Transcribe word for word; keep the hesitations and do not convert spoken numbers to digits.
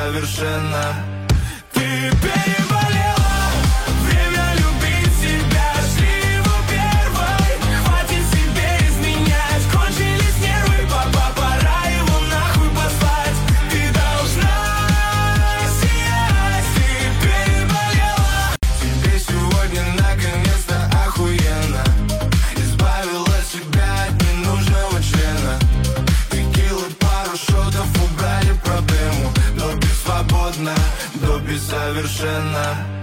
совершенно. Ты переболела, время любить себя, шли его первой. Хватит себе изменять, кончились нервы, папа, пора его нахуй послать. Ты должна сиять, ты переболела. Тебе сегодня наконец-то охуенно, избавила себя от ненужного члена. Текилы, пару шотов, убрали проблему. Доби свободно, доби совершенно.